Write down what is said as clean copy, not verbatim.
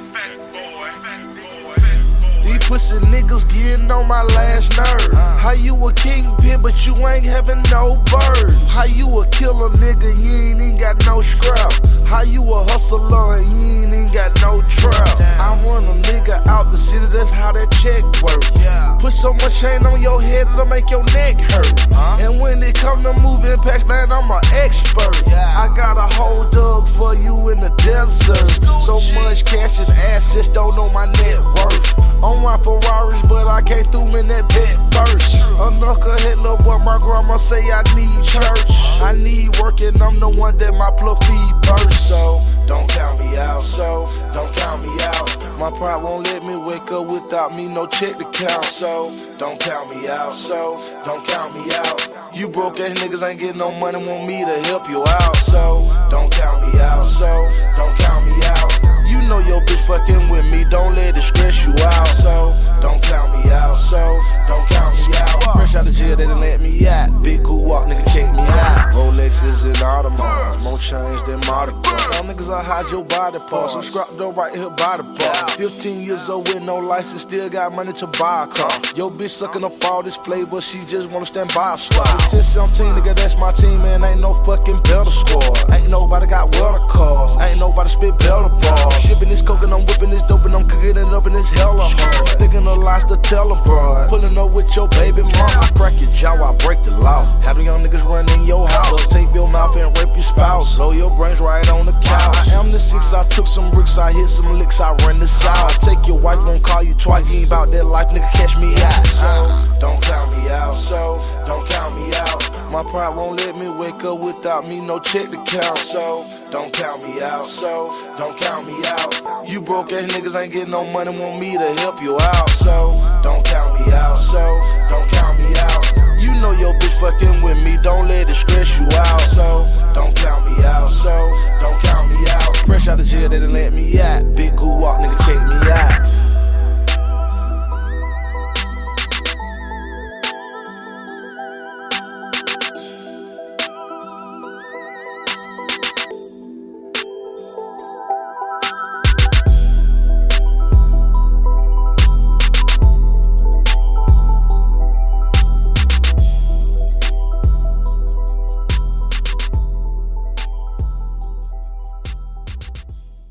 These pussy niggas getting on my last nerve. How you a kingpin but you ain't having no birds? How you a killer nigga, you ain't even got no scrap? How you a hustler and you ain't even got no trap? I run a nigga out the city, that's how that check work. Put so much chain on your head it'll make your neck hurt. And when it come to moving packs, man, I'm an expert. I got a whole dug for you in the desert. So much cash and assets, don't know my net worth. On my Ferraris, but I came through in that vet first. A knucklehead little boy, my grandma say I need church. I need work and I'm the one that my plug feed first. So don't count me out, so don't count me out. My pride won't let me wake up without me no check to count. So don't count me out, so don't count me out. You broke ass niggas ain't getting no money, want me to help you out. So don't count me out, so don't count me out. You know your bitch fucking with me, don't let it stress you out. So don't count me out, so don't count me out. Fresh out of jail, they done let me out. Big cool walk, nigga, check me out. Rolexes and Audemars, more change than Mardi Gras. Y'all niggas, I hide your body parts. I'm scrapped though right here by the bar. 15 years old with no license, still got money to buy a car. Yo bitch sucking up all this flavor, she just wanna stand by a star. 10-17, nigga, that's my team, man. Ain't no fucking better squad. Ain't nobody got weather cars. Ain't nobody spit better bars. Shipping this coke and I'm whipping this dope and I'm cooking it up and it's hella hard. Thinking of lies to tell a broad. Pulling up with your baby mom. I crack your jaw, I break the law. Have the young niggas run in your house. Tape your mouth and rape your spouse. Blow your brains right on the couch. I am the 6, I took some bricks, I hit some licks, I run this out. I take your wife, won't call you twice. You ain't about that life, nigga, catch me out. So don't count me out, so don't count me out. My pride won't let me wake up without me no check to count. So don't count me out, so don't count me out. You broke ass niggas ain't getting no money, want me to help you out. So don't count me out, so don't count me out. You know your bitch fucking with me, don't let it stress you out. So don't count me out, so don't count me out. Fresh out of jail, they done let me out. Big cool walk, nigga, check